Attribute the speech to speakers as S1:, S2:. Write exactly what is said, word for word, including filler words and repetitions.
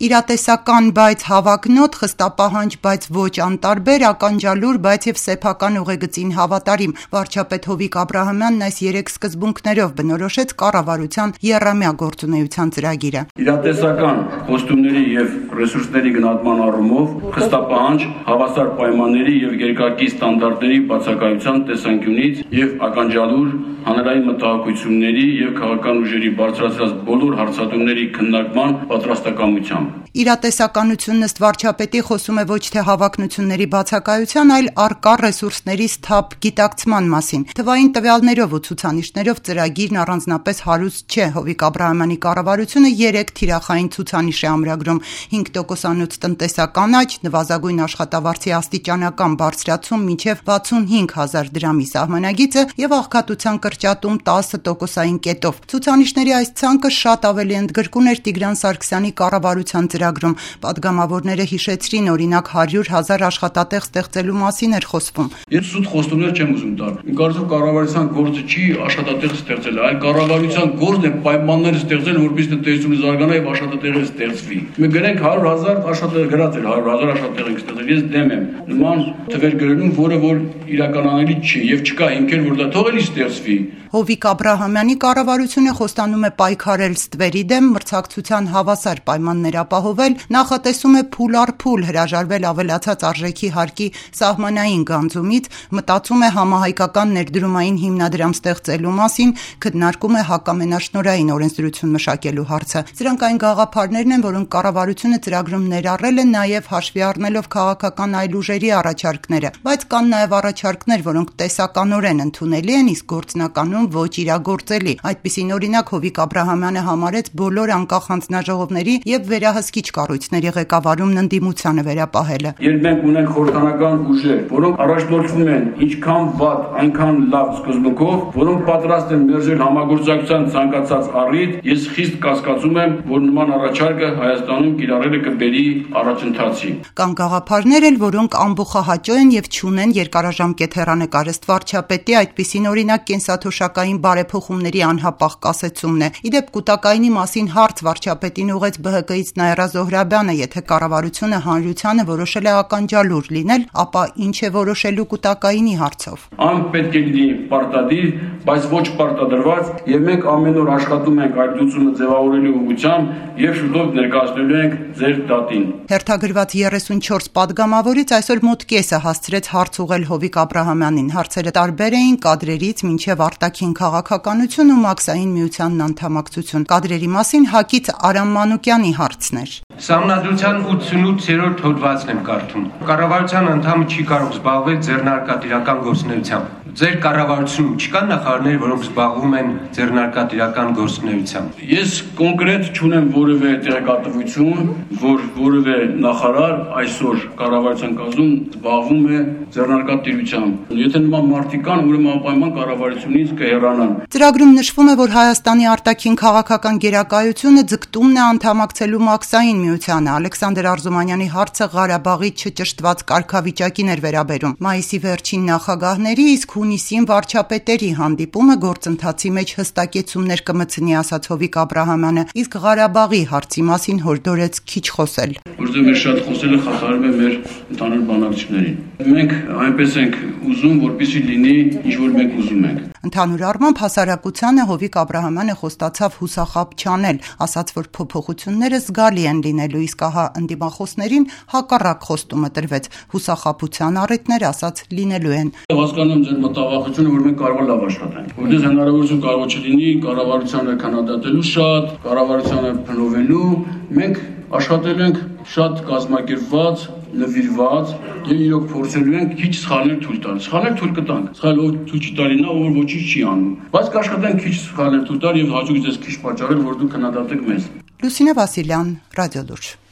S1: Իրատեսական, բայց հավակնոտ, խստապահանջ, բայց ոչ անտարբեր, ականջալուր, բայց եւ սեփական ուղեգծին հավատարիմ։ Վարչապետ Հովիկ Աբրահամյանն այս երեք սկզբունքներով բնորոշեց կառավարության եռամյա գործունեության ծրագիրը։
S2: Իրատեսական խոստումների եւ ռեսուրսների գնահատման առումով խստապահանջ, հավասար պայմանների եւ երկակի ստանդարտների բացակայության տեսանկյունից եւ ականջալուր հանրային մտահոգությունների եւ քաղաքական ուժերի բարձրացրած բոլոր հարցադրումների քննարկման պատրաստակամությամբ։
S1: Իրատեսականությունն ըստ վարչապետի խոսում է ոչ թե հավակնությունների բացակայության, այլ առկա ռեսուրսների սթափ գիտակցման մասին։ Թվային տվյալներով ու ցուցանիշներով ծրագիրն առանձնապես հարուստ չէ։ Հովիկ Աբրահամյանի կառավարությունը երեք թիրախային ցուցանիշ է ամրագրում՝ հինգ տոկոսանոց տնտեսական աճ, նվազագույն աշխատավարձի աստիճանական բարձրացում մինչև վաթսունհինգ հազար դրամի սահմանագիծը եւ աղքատության կրճատում տասը տոկոսային կետով։ Ցուցանիշների այս ցանկը շատ ավելի ընդգրկուն էր Տիգրան Սարգսյանի կառավարության ծրագրում։ Պատգամավորները հիշեցրին, օրինակ հարյուր հազար աշխատատեղ ստեղծելու մասին էր խոսվում։
S2: Ես սուտ խոստումներ չեմ ուզում տալ։ Կարծում կառավարության գործը չի աշխատատեղ ստեղծել, այլ կառավարության գործն է պայմաններ ստեղծել, որպեսզի տնտեսությունը զարգանա եւ աշխատատեղեր ստեղծվի։ Մենք գրենք հարյուր հազար աշխատատեղ գրած էր, հարյուր հազար աշխատատեղ ենք ստեղծել։ Ես դեմ եմ նման թվեր գրելուն, որը որ իրականանալի չի եւ չկա հիմքեր, որ դա թողելի ստեղծվի։
S1: Հովիկ Աբրահամյանի կառավարությունը խոստանում է պայքարել ստվերի դեմ, մրցակցության հավասար պայմաններ ապահովել, նախատեսում է փուլ առ փուլ հրաժարվել ավելացած արժեքի հարկի սահմանային գանձումից, մտածում է համահայկական ներդրումային հիմնադրամ ստեղծելու մասին, քննարկում է հակամենաշնորհային օրենսդրություն մշակելու հարցը։ Սրանք այն գաղափարներն են, որոնք կառավարությունը ծրագրում ներառել է նաև հաշվի առնելով քաղաքական այլ ուժերի առաջարկները, բայց կան նաև առաջարկներ, որոնք տեսականորեն ընդունելի են, իսկ գործնականում ոչ իրագործելի։ Այդպիսին օրինակ Հովիկ Աբրահամյանը համարեց բոլոր անկախ հանձնաժողովների եւ վերահսկիչ կառույցների ղեկավարումն ընդդիմությանը վերապահելը։
S2: Երբ մենք ունենք խորհրդանական ուժեր, որոնք առաջնորդվում են ինչքան վատ, այնքան լավ սկզբունքով, որոնք պատրաստ են մերժել համագործակցության ցանկացած առիթ, ես խիստ կասկածում եմ, որ նման առաջարկը Հայաստանում կիրառելը կբերի առաջընթացի։
S1: Կան գաղափարներ էլ, որոնք ամբողջահաճո են եւ չունեն երկարաժամկետ հեռանկար։ Ըստ վարչապետի այդպիսին օրինակ կենսաթոշակային բարեփոխումների անհապաղ կասեցումն է։ Իդեպ կուտակայինի մասին հարց վարչապետին ուղեց Բ Հ Կ-ից Նաիրա Զոհրաբյանը, եթե կառավարությունը հանրությանը որոշել է ականջալուր լինել, ապա ինչ է որոշելու կուտակայինի հարցով։
S2: Ան պետք է լինի պարտադիր, բայց ոչ պարտադրված, եւ մենք ամեն օր աշխատում ենք այդ լուծումը ձևավորելու ուղղությամբ եւ շուտով ներկայացնելու ենք ձեր դատին։
S1: Հերթագրված երեսունչորս պատգամավորից այսօր մոտ կեսը հասցրեց հարց ուղղել Հովիկ Աբրահամյանին։ Հարցերը տարբեր էին կադրերից մինչև արտաքին քաղաքականություն ու մաքսային միությանն անդամակցություն։ Կադրերի մասին ՀԱԿ-ից Արամ Մանուկյանի հարցն էր։
S3: Սահմանադրության ութսունութերորդ հոդվածն եմ կարդում։ Կառավարության անդամը չի կարող զբաղվել ձեռնարկատիրական գործունեությամբ։ Ձեր կառավարությունում չկա նախարարներ, որոնք զբաղվում են ձեռնարկատիրական գործունեությամբ։
S2: Ես կոնկրետ չունեմ որևէ տեղեկատվություն, որ որևէ նախարար այսօր կառավարության կազմում զբաղվում է ձեռնարկատիրությամբ։ Եթե նման մարդիկ կան, ուրեմն անպայման կառավարությունից կհեռանան։
S1: Ծրագրում նշվում է, որ Հայաստանի արտաքին քաղաքական գերակայությունը ձգտումն է անդամակցելու մաքսային միությանը։ Ալեքսանդր Արզումանյանի հարցը Ղարաբաղի չճշտված կարգավիճակին էր վերաբերում։ Մայիսի վերջին նախագահների, իսկ հունիսին վարչապետերի հանդիպումը գործընթացի մեջ հստակեցումներ կմտցնի, ասաց Հովիկ Աբրահամյանը, իսկ Ղարաբաղի հարցի մասին հորդորեց քիչ խոսել։
S2: Որտեղ մեր շատ խոսելը խաթարում է մեր ընդհանուր բանակցություններին։ Մենք այնպես ենք ուզում, որպեսզի լինի ինչ որ մենք ուզում ենք։
S1: Ընդհանուր առմամբ հասարակությանը Հովիկ Աբրահամյանը խոստացավ հուսախաբ չանել, ասաց, որ փոփոխությունները զգալի են լինելու, իսկ ահա ընդդիմախոսներին հակառակ խոստումը տրվեց։ Հուսախաբության առիթներ, ասաց, լինելու են։
S2: Հասկանում ձեր մտավախությունը, որ մենք կարող ենք լավ աշխատենք։ Որտեղ հնարավորություն կարող չլինի կառավարությանը քննադատելու շատ, կառավարությանը փնովելու, մենք աշխատել ենք շատ կազմակերպված, նվիրված եւ իրոք փորձելու ենք քիչ սխալներ թույլ տալ։ Սխալներ թույլ կտանք։ Սխալով թույլ չտալի նա, որ ոչինչ չի անում։ Բայց կաշխատենք քիչ սխալներ թույլ տալ եւ հաջող ձեզ քիչ պատճառել, որ դուք քննադատեք մեզ։
S1: Լուսինե Վասիլյան, Ռադիոլուրջ։